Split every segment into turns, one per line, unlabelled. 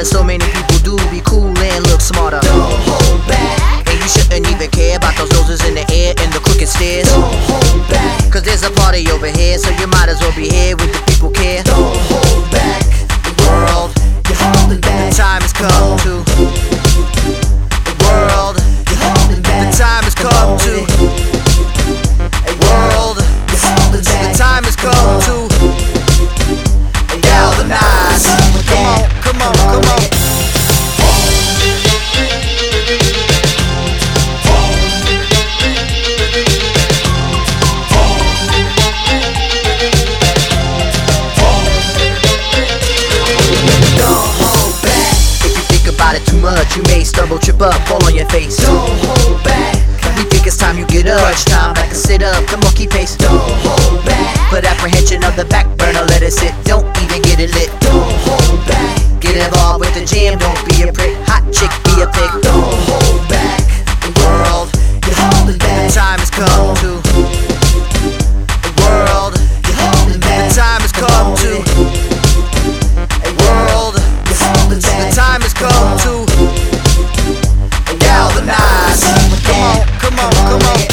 as so many people do, be cool and look smarter.
Don't hold back.
And you shouldn't even care about those noses in the air and the crooked stairs.
Don't hold back.
Cause there's a party over here, so you might as well be here with the people care.
Don't hold back.
The world,
You're holding back.
the time has come to. The world,
You're holding back.
the time has come to. World,
You're holding
the
back.
time has come to galvanize. Come on, come on. About it too much, you may stumble, trip up, fall on your face.
Don't hold back.
We think it's time you get up. Crunch time, back and sit up, come on, keep pace.
Don't hold back.
Put apprehension on the back burner, let it sit. Don't even get it lit.
Don't hold back.
Get involved with the jam, don't be a prick. Hot chick, be a pig.
Don't hold back.
The world,
You're holding back.
the time has come to. The world,
You're holding back.
the time has come to. World,
You're holding
the
back.
time has come to galvanize. Come on, come on.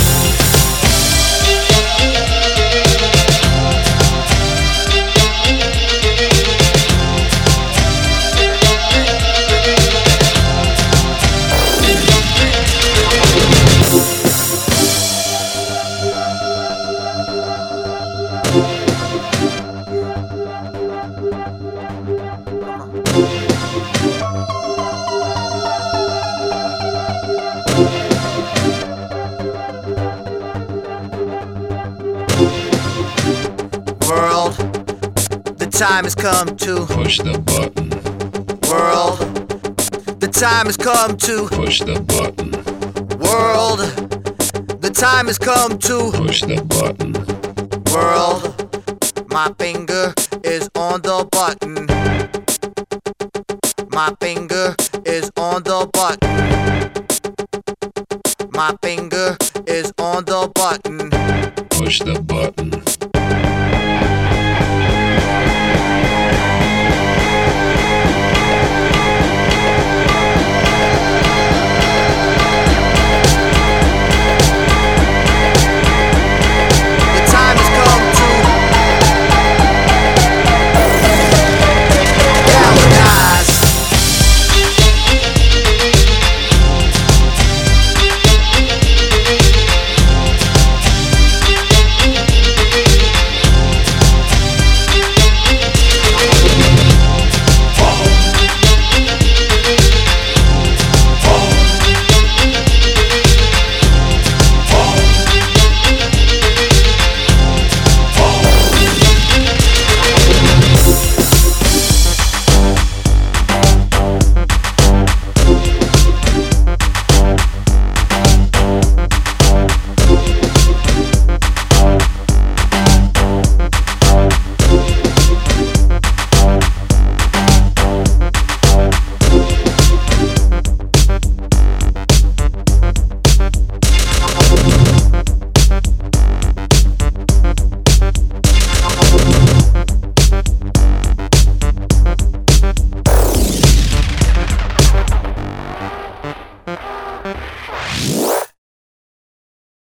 World, the time has come to
Push the button.
world. The time has come to
Push the button.
world. The time has come to
Push the button.
world. My finger is on the button. My finger is on the button. My finger is on the button.
Push the button.